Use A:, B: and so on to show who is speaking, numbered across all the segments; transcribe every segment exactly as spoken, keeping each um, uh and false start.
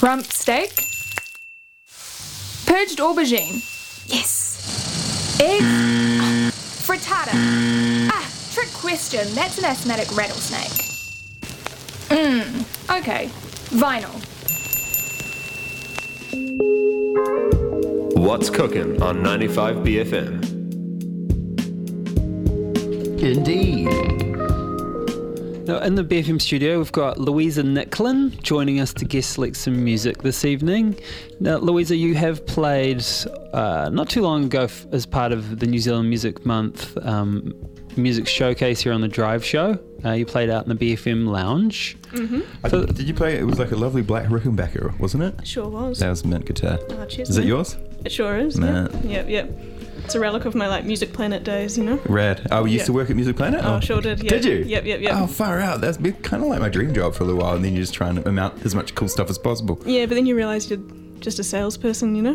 A: Rump steak. Purged aubergine. Yes. Egg. Oh, frittata. Ah, trick question. That's an asthmatic rattlesnake. Mmm. Okay. Vinyl.
B: What's cooking on ninety-five B F M?
C: Indeed.
D: Now, in the B F M studio, we've got Louisa Nicklin joining us to guest select some music this evening. Now, Louisa, you have played uh, not too long ago f- as part of the New Zealand Music Month um, music showcase here on the Drive Show. Uh, you played out in the B F M lounge.
E: Mm-hmm.
C: I
D: So-
C: did, did you play? It was like a lovely black Rickenbacker, wasn't it?
E: Sure was.
C: That was mint guitar.
E: Oh, cheers,
C: Is it
E: mate.
C: yours?
E: It sure is.
C: Nah.
E: Yep, yep, yep. It's a relic of my like Music Planet days, you know.
C: Rad. Oh, you used
E: Yeah.
C: to work at Music Planet?
E: Oh, sure did. Yep.
C: Did you?
E: Yep, yep, yep.
C: Oh, far out. That's been kind of like my dream job for a little while, and then you're just trying to amount as much cool stuff as possible.
E: Yeah, but then you realise you're just a salesperson, you know.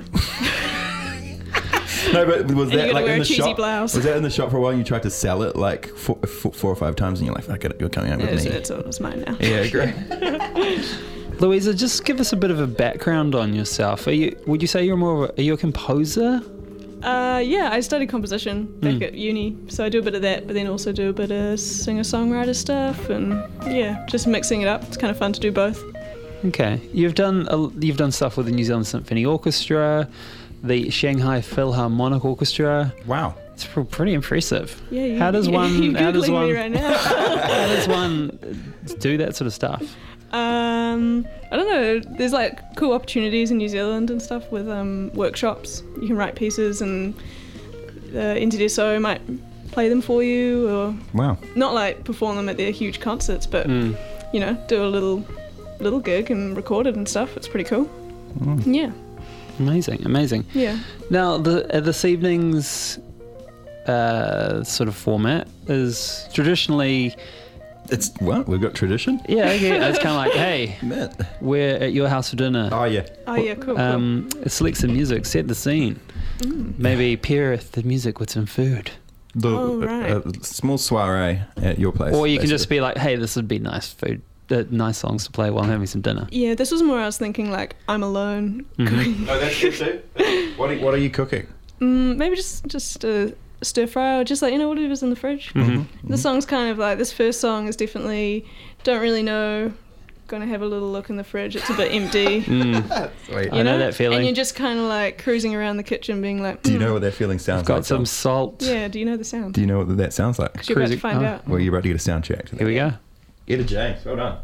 C: No, but was
E: And you
C: that
E: gotta
C: like
E: wear
C: in
E: a
C: the
E: cheesy
C: shop?
E: blouse.
C: Was that in the shop for a while and you tried to sell it like four, four, four or five times and you're like, fuck it, you're coming out with
E: It's,
C: me.
E: it's, it's mine now.
C: Yeah, great.
D: Louisa, just give us a bit of a background on yourself. Are you? Would you say you're more of a, are you a composer?
E: Uh, yeah, I studied composition back
D: Mm.
E: at uni, so I do a bit of that, but then also do a bit of singer-songwriter stuff, and yeah, just mixing it up. It's kind of fun to do both.
D: Okay, you've done a, you've done stuff with the New Zealand Symphony Orchestra, the Shanghai Philharmonic Orchestra.
C: Wow.
D: It's pr- pretty impressive.
E: Yeah, you,
D: How does
E: you,
D: one?
E: You're
D: how does
E: Googling
D: one?
E: me right now.
D: How does one do that sort of stuff?
E: Um, I don't know. There's like cool opportunities in New Zealand and stuff with um, workshops. You can write pieces, and the N Z S O might play them for you, or
C: Wow.
E: not like perform them at their huge concerts, but
D: Mm.
E: you know, do a little little gig and record it and stuff. It's pretty cool.
C: Mm.
E: Yeah,
D: Amazing, amazing.
E: yeah.
D: Now, the uh, this evening's uh, sort of format is traditionally,
C: It's, what? We've got tradition?
D: yeah, okay, it's kind of like, hey,
C: Mint.
D: we're at your house for dinner.
C: Oh, yeah.
E: Oh yeah, cool. cool.
D: Um, select some music, set the scene.
E: Mm.
D: Maybe pair the music with some food.
C: The,
E: Oh, right.
C: a, a small soiree at your place.
D: Or you can just
C: basically.
D: be like, hey, this would be nice food, uh, nice songs to play while I'm having some dinner.
E: Yeah, this was more I was thinking like I'm alone.
D: Mhm.
C: Oh, that's good too. What are, what are you cooking?
E: Mm, maybe just just a stir fry or just like, you know, whatever's in the fridge.
D: Mhm.
E: The song's kind of like, this first song is definitely don't really know, gonna have a little look in the fridge, it's a bit empty.
D: Mm.
C: Sweet.
D: I know that feeling.
E: And you're just kind of like cruising around the kitchen being like,
C: Do you
E: "Hmm,
C: know what that feeling sounds
D: Got
C: like?
D: some
C: Tom?
D: salt.
E: yeah, do you know the sound?
C: Do you know what that sounds like?
E: 'Cause you're about to
D: Cruising-
E: find
D: oh.
E: out.
C: Well, you're about to get a sound check.
D: Here we go.
C: Etta James, well done.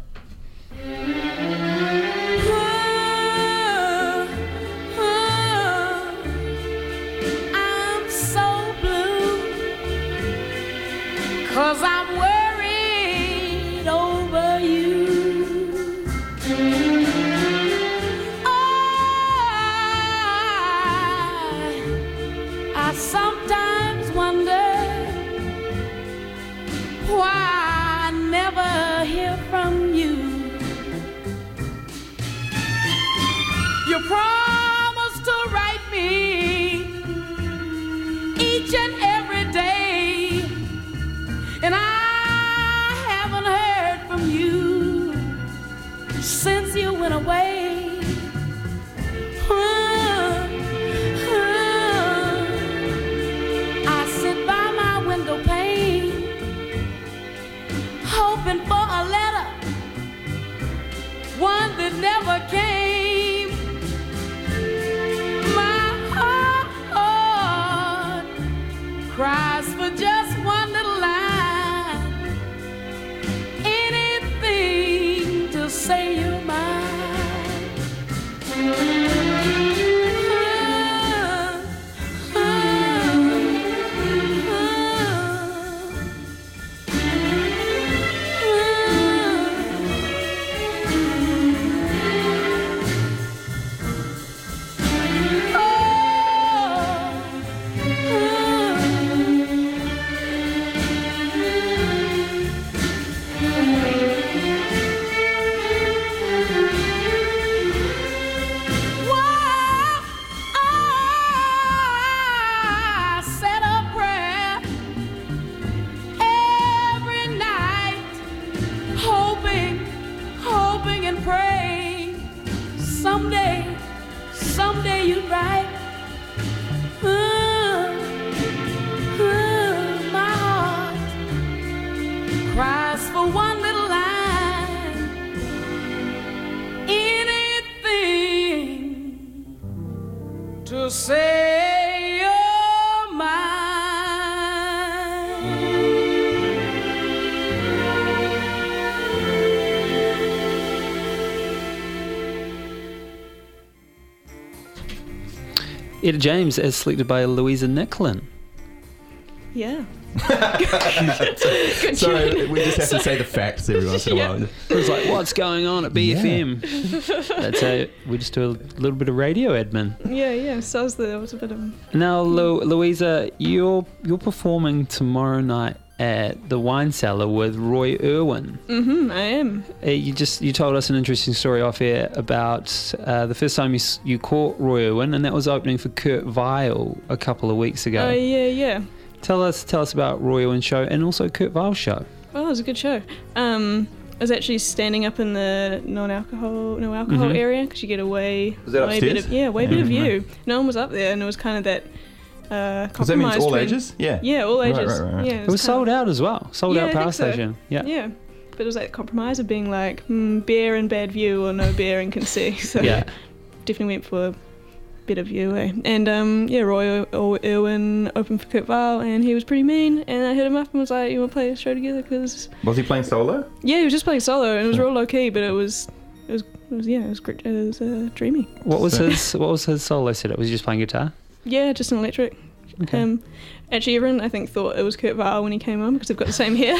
F: I'm so blue, 'cause I'm worried over you. I, I sometimes wonder why I never hear from you. You promised to write me each and every day, and I haven't heard from you since you went away. Uh, uh, I sit by my window pane, hoping for a letter, one that never came. My heart cries for just one little line, anything to say you're mine. Uh, uh, uh, uh. someday, someday you're right. Uh, uh, my heart cries for one little line. Anything to say you're mine.
D: Etta James as selected by Louisa Nicklin.
E: Yeah.
C: Sorry, we just have to say the facts every once in a while.
D: It was like, what's going on at B F M? That's how we just do a little bit of radio admin.
E: Yeah, yeah. So I was the, I was a bit of.
D: Now, Lu- Louisa, you're you're performing tomorrow night at the Wine Cellar with Roy Irwin.
E: Mm-hmm, I am.
D: Uh, you just you told us an interesting story off air about uh, the first time you s- you caught Roy Irwin, and that was opening for Kurt Weill a couple of weeks ago.
E: Oh, yeah, yeah.
D: Tell us tell us about Roy Irwin's show and also Kurt Weill's show.
E: Oh, it was a good show. Um, I was actually standing up in the non-alcohol, no alcohol
D: Mhm.
E: area because you get a way,
C: Was that
E: way bit
C: upstairs?
E: of, yeah, way bit of
C: Mhm.
E: view. No one was up there, and it was kind of that. Uh,
C: Does that mean it's
E: compromise
C: all
E: between-
C: ages? Yeah.
E: Yeah, all
C: Right,
E: ages.
C: right, right, right.
E: Yeah,
D: It was sold out as well. Sold
E: Yeah,
D: out
E: I
D: power
E: think so.
D: station. Yeah.
E: Yeah, but it was like compromise of being like hmm, beer and bad view or no beer and can see. So
D: Yeah.
E: definitely went for a bit of view, eh? And um, yeah, Roy Ir- Irwin opened for Kurt Weill, and he was pretty mean. And I hit him up and was like, "You want to play a show together?" Because
C: Was he playing solo?
E: yeah, he was just playing solo, and it was real low key, but it was, it was, it was yeah, it was great. It was uh, dreamy.
D: What was
C: So-
D: his What was his solo setup? Was he just playing guitar?
E: Yeah, just an electric.
D: Okay.
E: Um, actually, everyone I think thought it was Kurt Weill when he came on because they've got the same hair.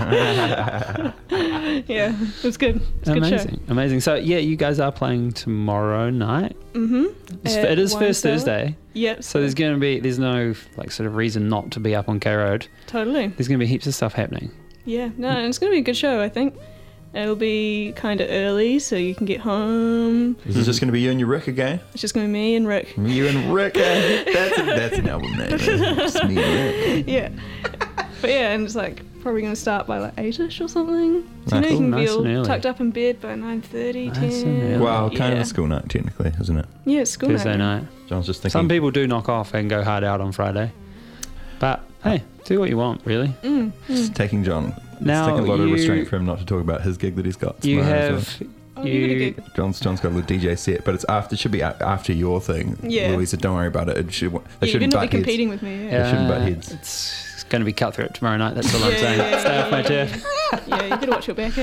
C: Yeah.
E: Yeah, it was good. It's a good show.
D: Amazing, amazing. So yeah, you guys are playing tomorrow night.
E: Mm-hmm.
D: It's, it is first Thursday,
E: Yep.
D: so there's going to be there's no like sort of reason not to be up on K Road.
E: Totally.
D: There's going to be heaps of stuff happening.
E: Yeah, no, and it's going to be a good show, I think. It'll be kind of early, so you can get home.
C: Is it just going to be you and your Rick again?
E: It's just going to be me and Rick.
C: You and Rick. eh? That's, a, that's an album name. Just me and Rick.
E: Yeah. But yeah, and it's like probably going to start by like eight-ish or something. So you know
C: Nice.
E: you can
D: Ooh, nice
E: be all
D: and early.
E: tucked up in bed by nine thirty,
D: Nice
E: ten.
D: and early.
C: Well, kind of
E: yeah.
C: a school night, technically, isn't it?
E: Yeah, it's school
D: Thursday
E: night.
D: night.
C: John's just thinking.
D: Some people do knock off and go hard out on Friday, but hey, do what you want, really.
E: Mm,
C: It's
E: mm.
C: taking John.
D: Now
C: it's taking a lot of
D: you-
C: restraint for him not to talk about his gig that he's got.
D: You
C: tomorrow as well.
D: have
E: Oh, you got a
D: you.
E: gig.
C: John's John's got a little D J set, but it's after. It should be a- after your thing.
E: Yeah.
C: Louisa, don't worry about it. It should. They
E: Yeah, you
C: shouldn't
E: better not
C: butt
E: be
C: heads.
E: competing with me. Yeah,
C: They shouldn't butt
D: uh,
C: heads.
D: It's, it's going to be cutthroat tomorrow night. That's all I'm
E: Yeah,
D: saying.
E: yeah,
D: Stay off my
E: yeah,
D: turf.
E: yeah, you better watch your back,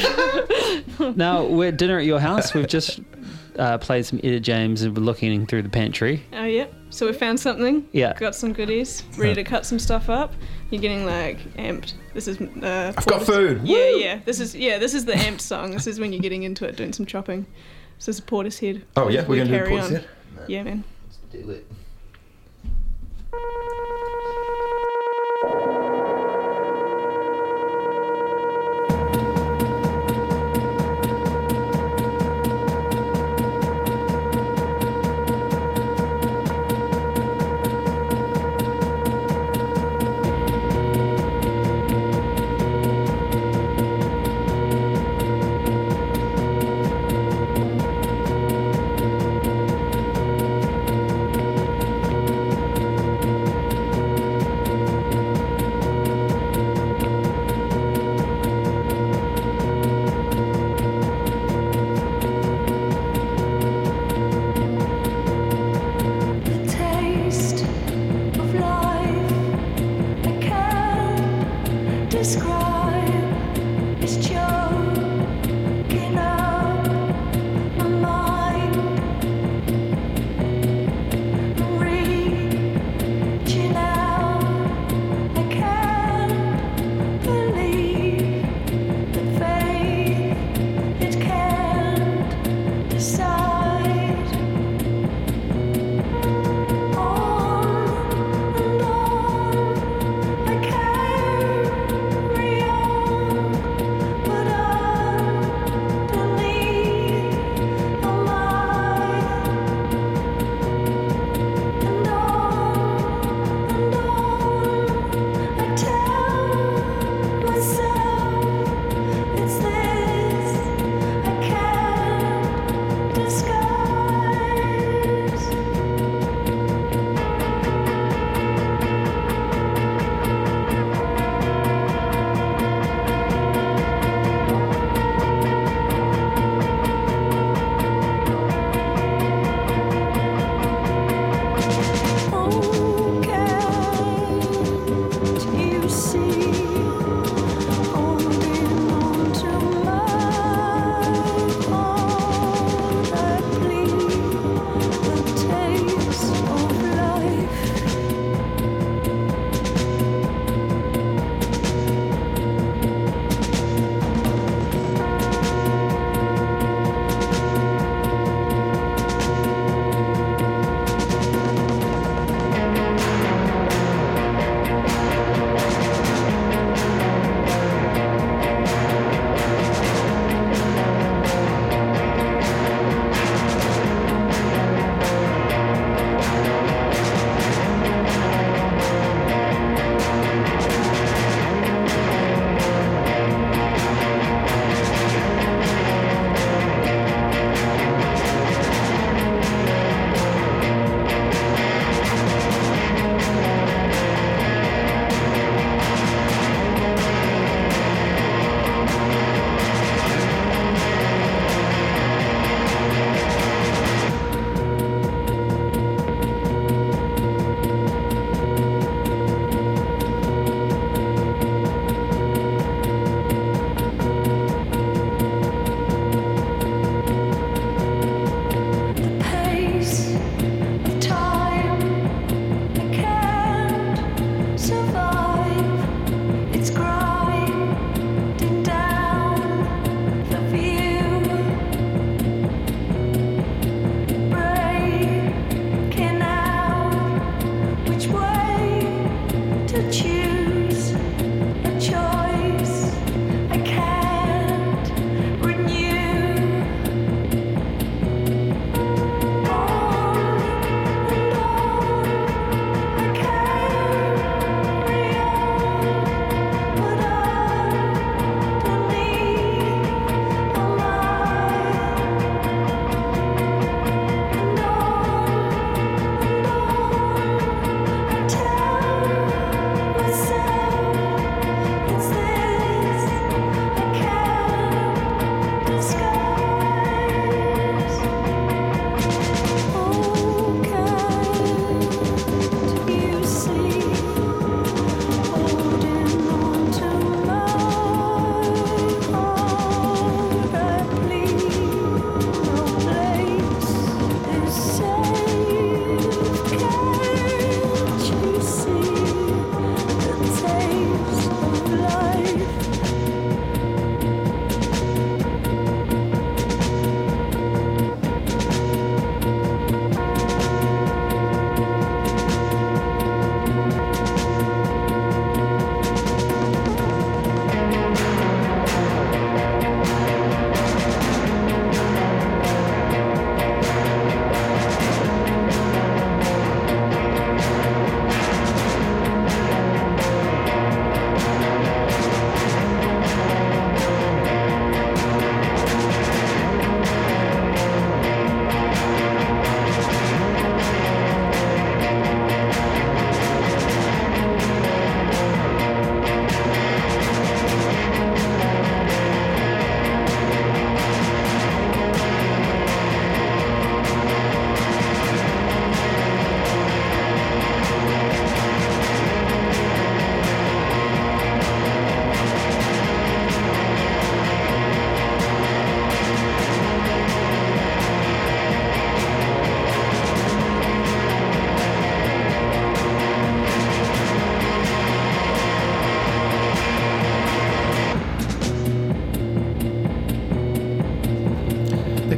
E: eh?
D: Now we're at dinner at your house. We've just uh, played some Etta James and we're looking through the pantry.
E: Oh, yeah. So we found something.
D: Yeah.
E: Got some goodies. Ready to cut some stuff up. You're getting like amped. This is. Uh,
C: I've got food.
E: Yeah,
C: Woo!
E: yeah. This is yeah. This is the amped song. This is when you're getting into it, doing some chopping. So this is Portishead.
C: Oh yeah,
E: We
C: we're gonna do
E: carry
C: Portishead.
E: on. Yeah, man.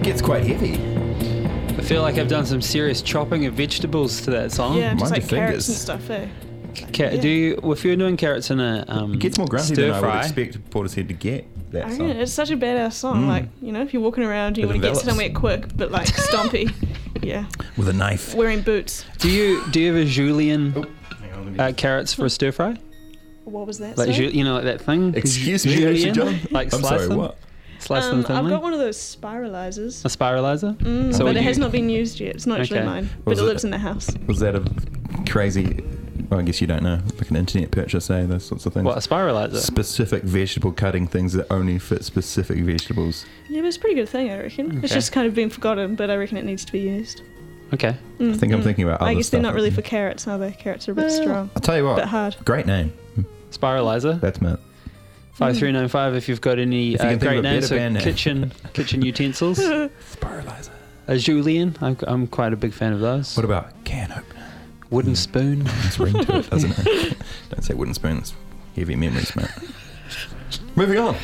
C: gets quite heavy.
D: I feel like I've done some serious chopping of vegetables to that song.
E: Yeah, just
C: mind
E: like
C: your
E: carrots
C: fingers.
E: and stuff, eh?
D: Ca-
E: Yeah.
D: Do you, if you're doing carrots in a um,
C: It gets more grumpy
D: stir
C: than I would
D: fry,
C: expect Portishead to get that
E: I
C: song.
E: reckon it's such a badass song.
C: Mm.
E: Like, you know, if you're walking around, you
C: It
E: want to get
C: envelops.
E: somewhere quick, but like stompy. Yeah.
C: With a knife.
E: Wearing boots.
D: do you do you have a julienne
C: Oh, hang on, let me
D: uh,
C: just-
D: carrots for a stir fry?
E: What was that?
D: Like
E: sorry?
D: ju- you know, like that thing.
C: Excuse me,
D: Julienne?
C: actually, John.
D: Like
C: I'm
D: slice
C: sorry,
D: them,
C: what?
D: slice
E: um,
D: them thinly.
E: I've got one of those spiralizers.
D: A spiralizer.
E: Mm,
D: So
E: but
D: would
E: it has
D: you-
E: not been used yet. It's not actually
D: Okay.
E: mine,
C: Was
E: but it
C: it-
E: lives in the house.
C: Was that a crazy, well, I guess you don't know, like an internet purchase, say, those sorts of things?
D: What, a spiralizer?
C: Specific vegetable cutting things that only fit specific vegetables.
E: Yeah, but it's a pretty good thing, I reckon. It's
D: Okay.
E: just kind of been forgotten, but I reckon it needs to be used.
D: Okay.
E: Mm,
C: I think I'm
E: mm.
C: thinking about other
E: I guess they're
C: stuff.
E: not really for carrots, are they? Carrots are a bit strong,
C: I'll tell you
E: a bit
C: what,
E: hard.
C: great name.
D: Spiralizer.
C: That's Matt.
D: Five three nine five. If you've got any
C: If you
D: uh,
C: can think of
D: great
C: a better
D: names for
C: band name.
D: kitchen kitchen utensils.
C: Spiralizer.
D: A julienne. I'm, I'm quite a big fan of those.
C: What about can opener?
D: Wooden spoon.
C: It's ring to it, doesn't it? Don't say wooden spoon, it's heavy memories, mate. Moving on.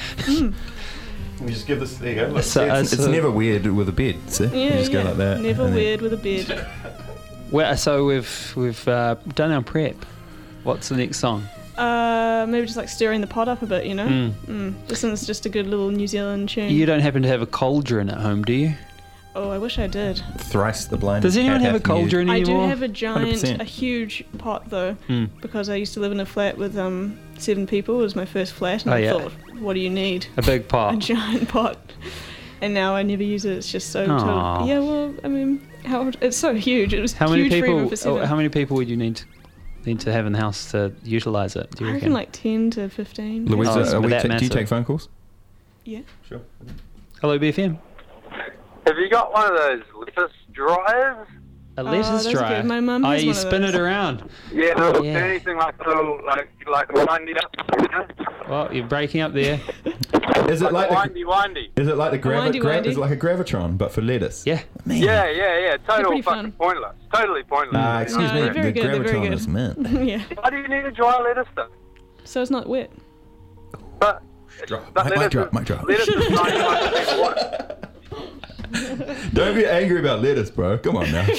C: Let me just give this, there you go. Look,
D: So,
C: see,
D: uh,
C: it's, it's
D: so-
C: never weird with a bed, see?
E: Yeah,
C: you just
E: yeah.
C: go like that.
E: Never
C: and then-
E: weird with a bed.
D: Well, so we've we've uh, done our prep. What's the next song?
E: Uh, maybe just like stirring the pot up a bit, you know?
D: Mm.
E: Mm. This one's just a good little New Zealand tune.
D: You don't happen to have a cauldron at home, do you?
E: Oh, I wish I did.
C: Thrice the blind.
D: Does anyone
C: cat
D: have a
C: hath mewed.
D: cauldron
E: I do
D: anymore?
E: have a giant,
C: one hundred percent.
E: a huge pot though,
D: Mm.
E: because I used to live in a flat with um seven people. It was my first flat, and
D: Oh,
E: I
D: yeah.
E: thought, what do you need?
D: A big
E: A
D: pot.
E: giant pot. And now I never use it. It's just so.
D: Aw.
E: Totally, yeah, well, I mean, how it's so huge. It was
D: How many
E: huge for even
D: people?
E: for
D: Oh,
E: seven.
D: how many people would you need need to have in the house to utilize it? Do you
E: I
D: reckon?
E: reckon like ten to fifteen.
C: Louisa,
D: Oh, so
C: are we
D: that
C: ta- do you
D: massive.
C: take phone calls?
E: Yeah.
C: Sure.
D: Hello, B F M.
G: Have you got one of those lettuce dryers?
D: A
E: Oh,
D: lettuce
E: that's
D: dryer.
E: good. My mum
D: Oh,
E: has
D: you
E: one of
D: spin
E: those.
D: it around.
G: Yeah, no,
D: Yeah.
G: anything like little, like, like windy up. You know?
D: Well, you're breaking up there.
C: Is it like the,
G: windy, windy.
C: is it like the gravi-
E: windy,
C: gra-
E: windy.
C: is it like a gravitron but for lettuce?
D: Yeah.
C: Man.
G: Yeah, yeah, yeah. Total
E: pretty
G: fucking
E: fun.
G: pointless. Totally pointless.
C: Nah, excuse
E: No,
C: me.
E: they're very
C: the
E: good, they're very
C: gravitron
E: good.
C: is mint.
E: Yeah.
G: Why do you need a dry lettuce though?
E: So it's not wet.
G: But
C: Drop.
G: that
C: Mic- mic
G: lettuce
C: drop,
G: is-
C: mic drop.
G: Lettuce is ninety-five percent water.
C: Don't be angry about lettuce, bro. Come on now.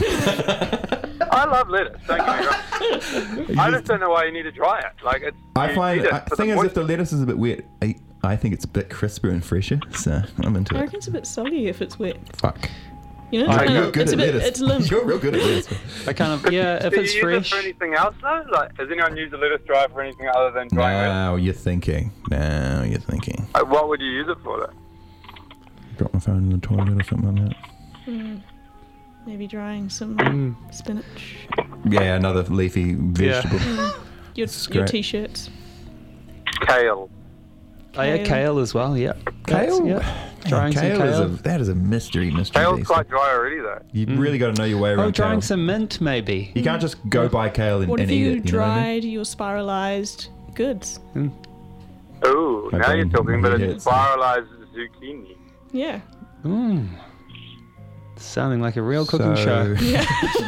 G: I love lettuce. Don't get me wrong. I just don't know why you need to dry it. Like it's.
C: I
G: you
C: find
G: need it
C: I,
G: for
C: thing
G: the
C: is, if the
G: moisture.
C: lettuce is a bit wet, I, I think it's a bit crisper and fresher. So I'm into
E: I
C: it.
E: reckon it's a bit soggy if it's wet.
C: Fuck.
E: You know,
D: Oh,
E: it's, kind
C: You're
E: of,
C: good
E: it's
C: at
E: a bit,
C: lettuce.
E: it's limp.
C: You're real good at lettuce.
D: I kind of yeah. If
G: Do you
D: it's
G: use
D: fresh.
G: it for anything else though? Like, does anyone use a lettuce dryer for anything other than drying lettuce?
C: Now you're thinking. Now you're thinking.
G: Like, what would you use it for though?
C: Drop my phone in the toilet or something like that.
E: Mm. Maybe drying some
D: Mm.
E: spinach.
C: Yeah, another leafy vegetable.
E: Your,
C: It's
E: your
C: great.
E: t-shirts.
G: Kale.
D: Oh yeah,
E: Kale.
D: kale as well. Yeah. That's-
C: Kale?
D: Yeah.
C: Man,
D: Drying some
C: kale, is a,
D: kale.
C: that is a mystery, mystery.
G: Kale's
C: beast.
G: quite dry already though.
C: You really got to know your way around
D: Oh, drying
C: kale.
D: some mint maybe.
C: You can't just go buy kale and,
E: What
C: and
E: if
C: eat
E: you
C: it. You know what I mean?
E: dried your spiralized goods?
G: Ooh,
C: My
G: now you're
C: brain-
G: talking,
C: my
G: but
C: head
G: it's
C: hurts.
G: spiralized zucchini.
E: Yeah.
D: Mm. Sounding like a real cooking
C: So-
D: show.
G: Yeah,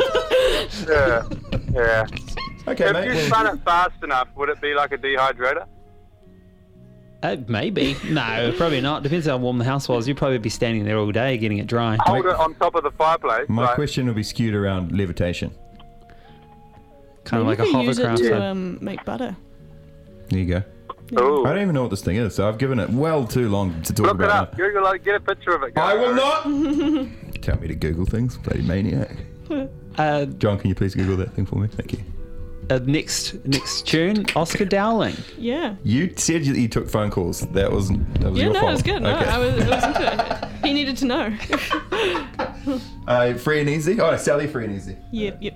G: yeah.
C: Okay,
G: if
C: mate.
G: you
C: well-
G: spun it fast enough, would it be like a dehydrator?
D: Uh, maybe. No, probably not. Depends how warm the house was. You'd probably be standing there all day getting it dry.
G: Hold
C: My-
G: it on top of the fireplace.
C: My
G: like,
C: question will be skewed around levitation.
D: Kind of like
E: Maybe
D: a
E: you could use it
D: hovercraft.
E: to
D: thing.
E: um, make butter.
C: There you go.
G: Ooh.
C: I don't even know what this thing is, so I've given it well too long to talk
G: Look it
C: about
G: up. Google it. Get a picture of it.
C: I
G: guys.
C: will not. Tell me to Google things, bloody maniac.
D: Uh,
C: John, can you please Google that thing for me? Thank you.
D: uh, next next tune, Oscar Dowling.
E: Yeah.
C: You said you, you took phone calls. That was that was
E: Yeah,
C: your
E: no,
C: fault.
E: it was good. No,
C: Okay.
E: I was, I was into it. He needed to know.
C: uh, free and easy. Oh, Sally, free and easy.
E: Yep, yep.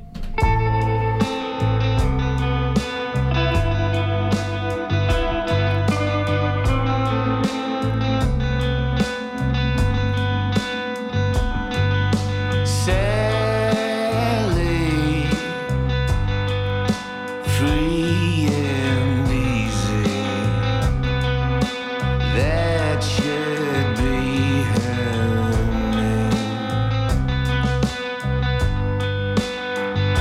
H: Sally, free and easy. That should be her name.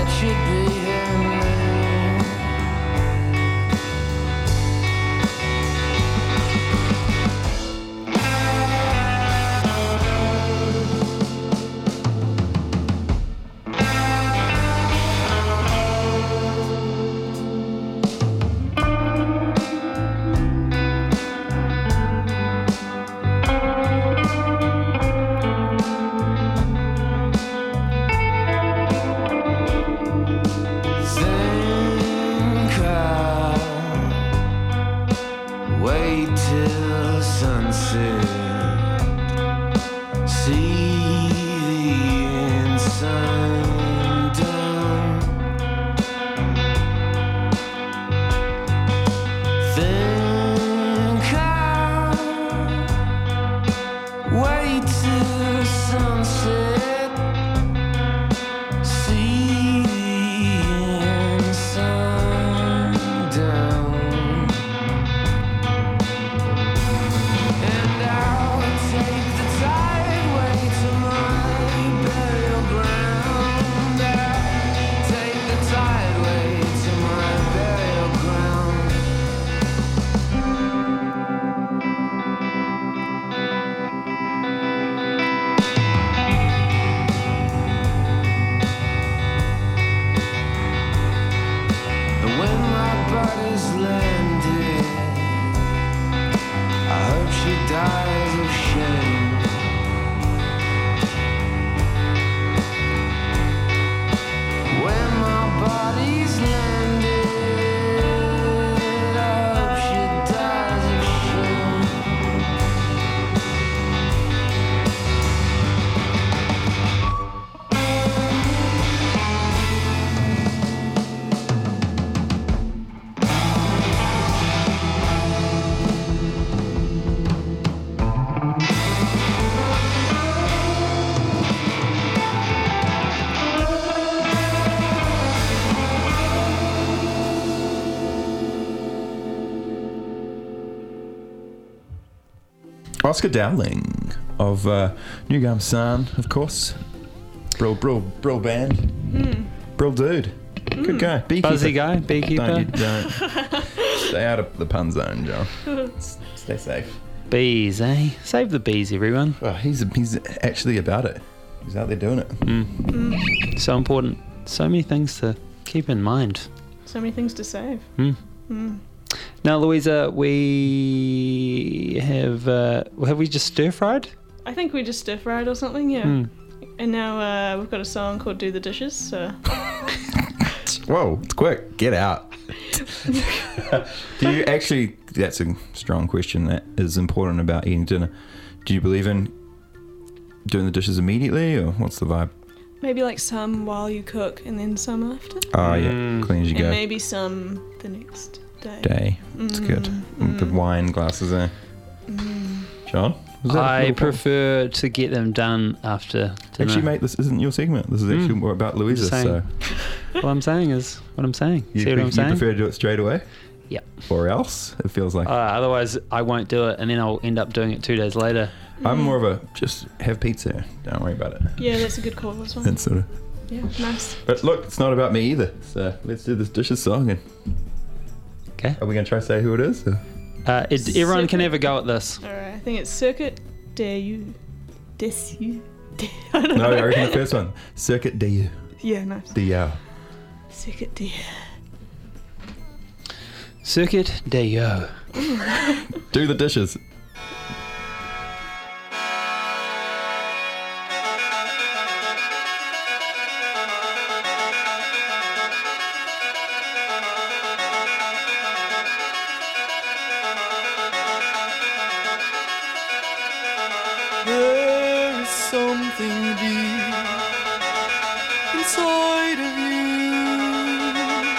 H: that should be her name. Think I'll wait till sunset, see the sun down. Think I'll wait till sunset, see the sun down. And I'll take the tide way to my burial ground. I'll take the tide way to my burial ground. And when my body's landed, I hope she dies of shame. When my body's landed, I hope she dies of shame.
C: Oscar Dowling of uh, New Gum San, of course. Brill, brill, brill band. Brill dude. Good guy. Beekeeper.
D: Buzzy guy, beekeeper.
C: Don't, you don't. Stay out of the pun zone, John. S- Stay safe.
D: Bees, eh? Save the bees, everyone.
C: Oh, he's he's actually about it. He's out there doing it.
D: So important. So many things to keep in mind.
E: So many things to save.
D: Now, Louisa, we have uh, have we just stir fried?
E: I think we just stir fried or something, yeah.
D: Hmm.
E: And now uh, we've got a song called Do the Dishes, so
C: Whoa, it's quick. Get out. Do you actually, that's a strong question that is important about eating dinner. Do you believe in doing the dishes immediately, or what's the vibe?
E: maybe like some while you cook and then some after.
C: Oh, yeah.
D: Mm.
C: Clean as you
E: And
C: go.
E: maybe some the next day.
C: Day. It's good.
E: Mm,
C: The
E: mm.
C: wine glasses there.
E: Mm.
C: John? Was that a
D: I
C: little problem?
D: prefer to get them done after dinner.
C: Actually, mate, this isn't your segment. This is actually
D: Mm.
C: more about Louisa.
D: Just
C: So
D: what I'm saying is what I'm saying.
C: you,
D: See what
C: pre-
D: I'm
C: you
D: saying?
C: prefer to do it straight away?
D: Yep.
C: Or else it feels like
D: Uh, otherwise, I won't do it, and then I'll end up doing it two days later.
C: I'm more of a just have pizza. Don't worry about it.
E: Yeah, that's a good call as well.
C: And sort of.
E: Yeah, nice.
C: But look, it's not about me either. So let's do this dishes song. And
D: Okay.
C: are we gonna try to say who it is? Or?
D: Uh, it, everyone can
E: Circuit.
D: have a go at this.
E: Alright, I think it's Circuit Des Des I don't
C: No,
E: know.
C: I reckon the first one. Circuit D.
E: Yeah, nice.
C: D. uh,
E: Circuit Des.
D: Circuit de Yo.
C: Do the dishes.
H: There is something deep inside of you,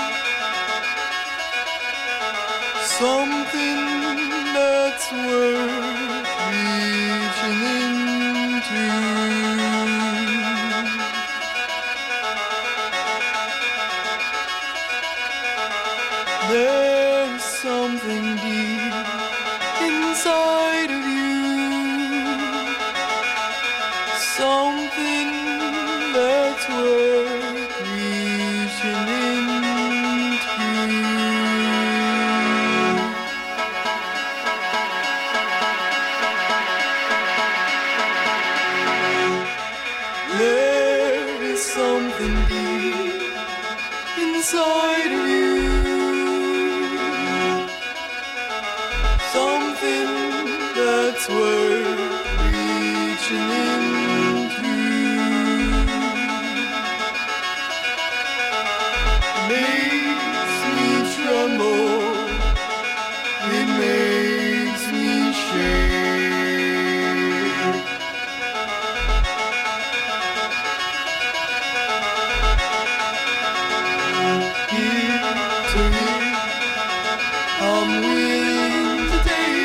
H: something that's worth reaching into. There is something deep inside of you, something that's worth reaching something deep inside of you, something that's worth reaching into. Makes me tremble, it makes me shake. Here to you, I'm willing to take.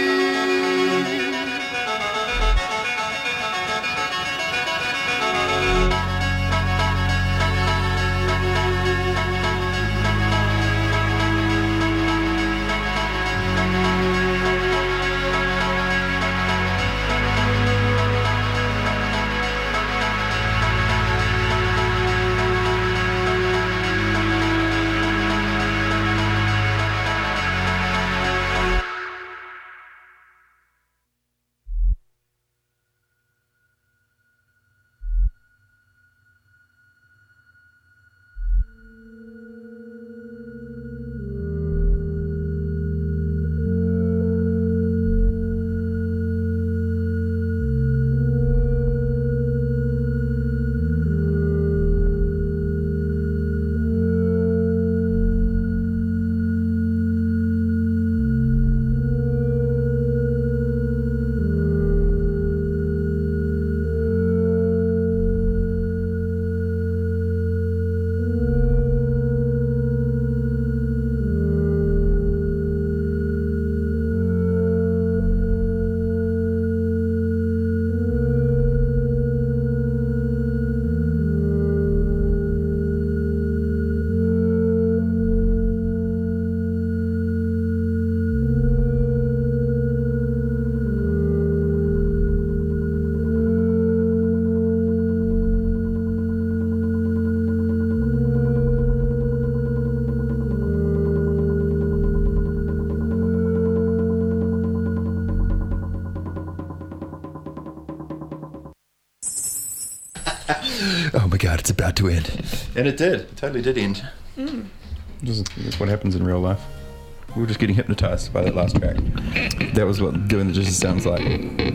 C: Oh my god, it's about to end. And it did. It totally did end.
E: Mm.
C: This is, this is what happens in real life. We were just getting hypnotized by that last track. That was what doing the just sounds like.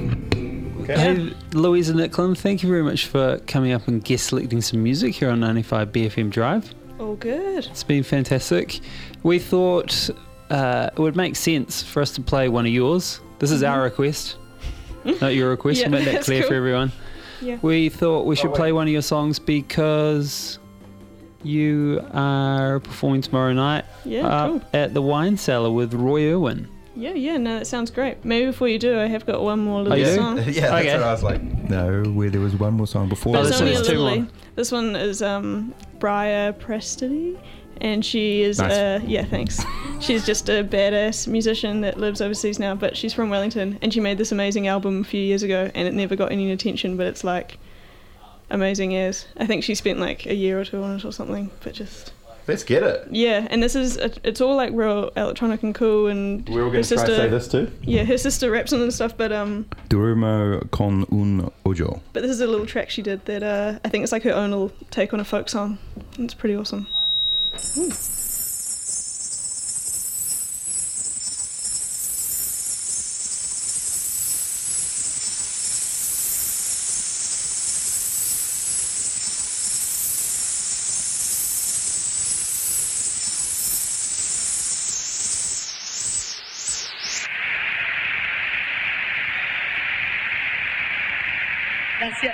C: Okay.
D: Hey, Louisa Nicklin, thank you very much for coming up and guest selecting some music here on ninety-five B F M Drive.
E: All good.
D: It's been fantastic. We thought uh, it would make sense for us to play one of yours. This is our request, not your request.
E: Yeah,
D: We'll make that
E: that's
D: clear
E: cool.
D: for everyone.
E: Yeah.
D: We thought we should
C: wait.
D: play one of your songs because you are performing tomorrow night
E: Yeah,
D: up
E: cool.
D: at the Wine Cellar with Roy Irwin.
E: Yeah, yeah, no, that sounds great. Maybe before you do, I have got one more little
D: Oh, you do?
E: song.
C: yeah, that's
D: Okay.
C: what I was like. No, where there was one more song before.
D: Oh,
E: But
C: this
E: it's
D: this
E: only a
D: is
C: one.
D: two
E: little.
D: more.
E: This one is um, Briar Prestity, and she is
C: Nice.
E: uh, yeah, thanks. She's just a badass musician that lives overseas now, but she's from Wellington, and she made this amazing album a few years ago, and it never got any attention, but it's like amazing as. I think she spent like a year or two on it or something, but just
C: Let's get it.
E: yeah. And this is it's all like real electronic and cool, and
C: We're all
E: her
C: going to try
E: sister,
C: to say this too.
E: yeah, her sister raps on it and stuff, but um.
C: Duermo con un ojo.
E: But this is a little track she did that uh, I think it's like her own little take on a folk song. It's pretty awesome. Ooh.
I: Gracias.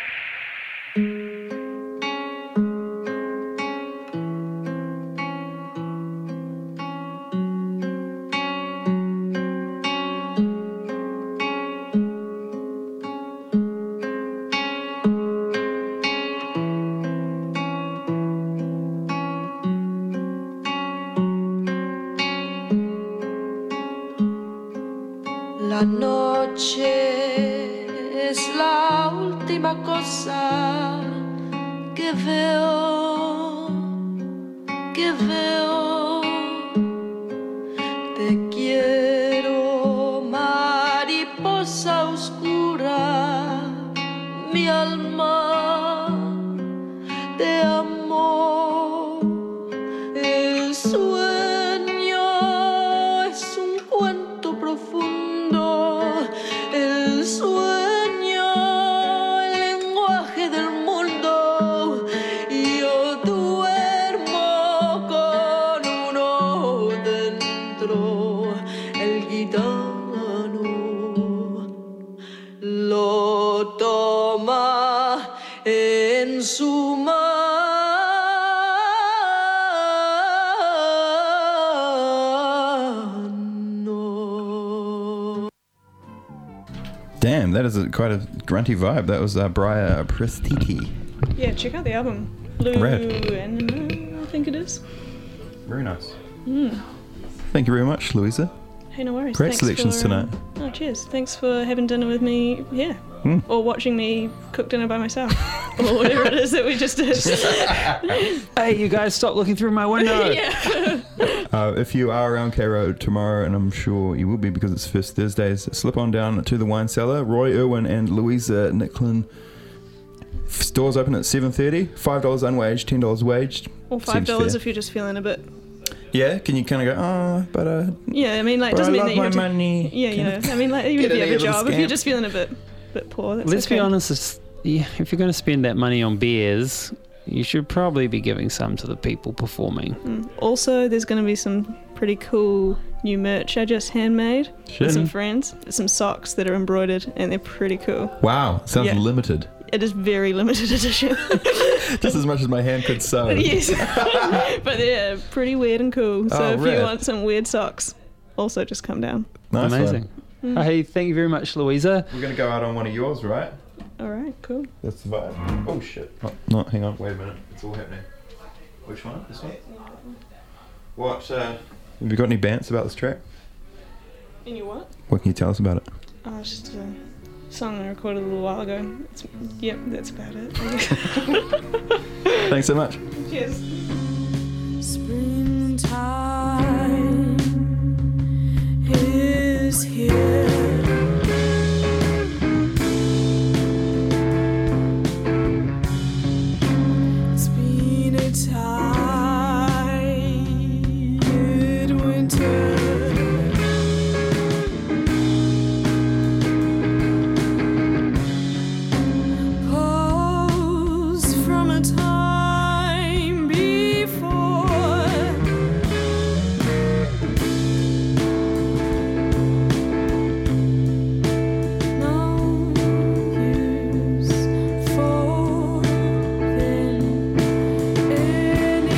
I: La noche es la última cosa que veo, que veo. Te quiero, mariposa oscura, mi alma umano.
C: Damn, that is a, quite a grunty vibe. That was uh, Briar Prestiti.
E: Yeah, check out the album. Blue
C: Rad.
E: Animal, I think it is.
C: Very nice.
E: Mm.
C: Thank you very much, Louisa.
E: Hey, no worries.
C: Great
E: Thanks
C: selections
E: for,
C: tonight.
E: uh, oh, cheers. Thanks for having dinner with me. Yeah.
C: Mm.
E: Or watching me cook dinner by myself. Or whatever it is that we just did.
D: Hey, you guys, stop looking through my window.
E: Yeah.
C: Uh, if you are around K Road tomorrow, and I'm sure you will be because it's First Thursdays, slip on down to the Wine Cellar. Roy Irwin and Louisa Nicklin. Stores open at seven thirty. five dollars unwaged, ten dollars waged.
E: Or five
C: Seems
E: dollars
C: fair.
E: if you're just feeling a bit.
C: Yeah, can you kind of go, oh, but uh,
E: Yeah, I mean, like, it
C: but
E: doesn't
C: I
E: mean
C: love
E: that you
C: my
E: have to.
C: money.
E: Yeah, you know. I mean, like, even
C: Get
E: if you
C: it
E: have a
C: out of the
E: job, if you're
C: scam.
E: just feeling a bit, bit poor, that's
D: Let's
E: okay.
D: be honest, it's, yeah, if you're going to spend that money on beers, you should probably be giving some to the people performing.
E: Mm. Also, there's going to be some pretty cool new merch I just handmade
C: Shit.
E: with some friends. Some socks that are embroidered, and they're pretty cool.
C: Wow, sounds
E: Yeah.
C: limited.
E: It is very limited edition.
C: Just as much as my hand could sew.
E: Yes. But they're pretty weird and cool. So
C: Oh,
E: if
C: rad.
E: you want some weird socks, also just come down.
C: Nice
D: Amazing.
C: one.
E: Mm.
D: Hey, thank you very much, Louisa.
C: We're going to go out on one of yours, right?
E: All right, cool.
C: That's the vibe. Oh, shit. Oh, no, hang on. Wait a minute. It's all happening. Which one? This one? What, uh... Have you got any bants about this track?
E: And you what?
C: What can you tell us about it?
E: Oh, it's just a song I recorded a little while ago. It's, yep, that's about it.
C: Thanks so much.
E: Cheers.
I: Springtime is here. It's been a tired winter. Pose from a time before. No use for them anymore.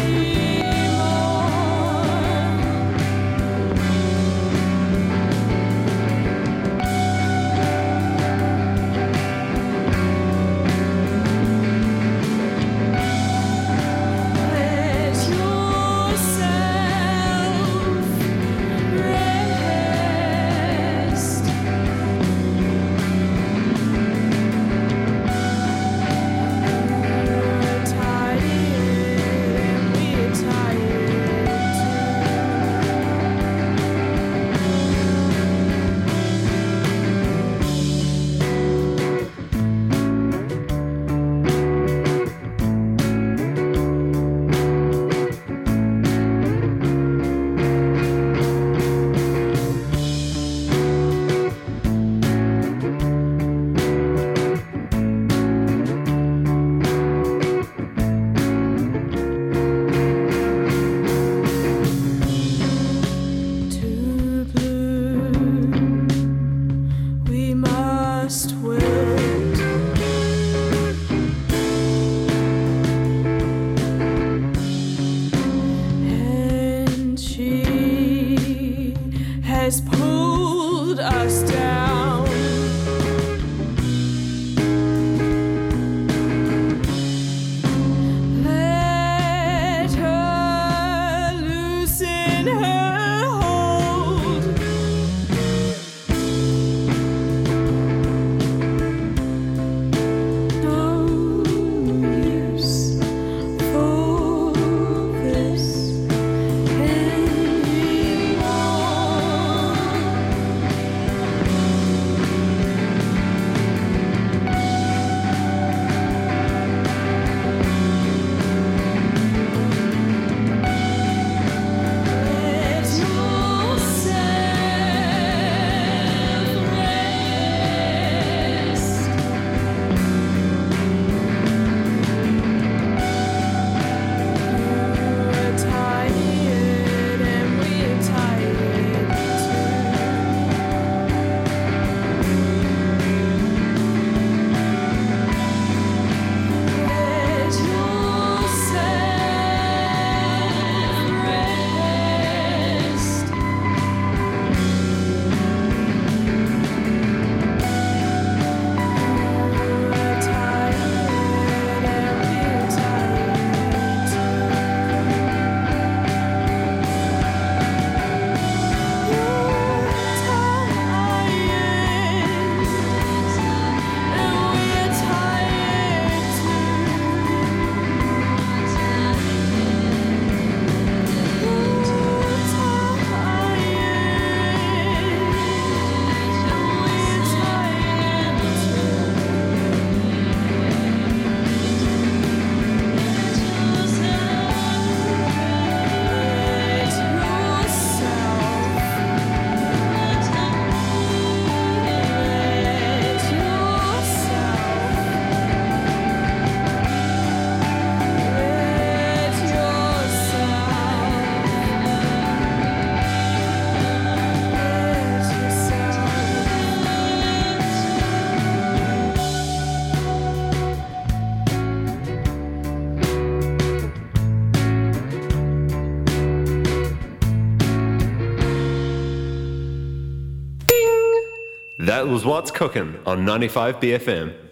B: That was What's Cooking on ninety-five B F M.